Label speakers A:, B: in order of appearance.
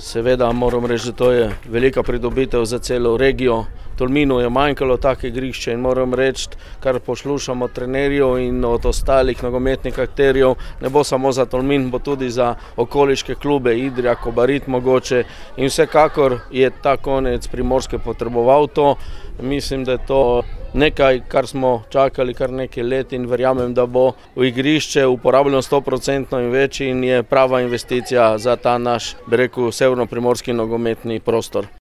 A: Seveda moram reči, da to je velika pridobitev za celo regijo. Tolminu je manjkalo take igrišče in moram reči, kar poslušamo od trenerjev in od ostalih nogometnih akterjev, ne bo samo za Tolmin, bo tudi za okoliške klube, Idrija, Kobarid mogoče, in vsekakor je ta konec Primorske potreboval to. Mislim, da je to nekaj, kar smo čakali kar nekaj let in verjamem, da bo v igrišče uporabljeno 100% in več in je prava investicija za ta naš, bi rekel, severno-primorski nogometni prostor.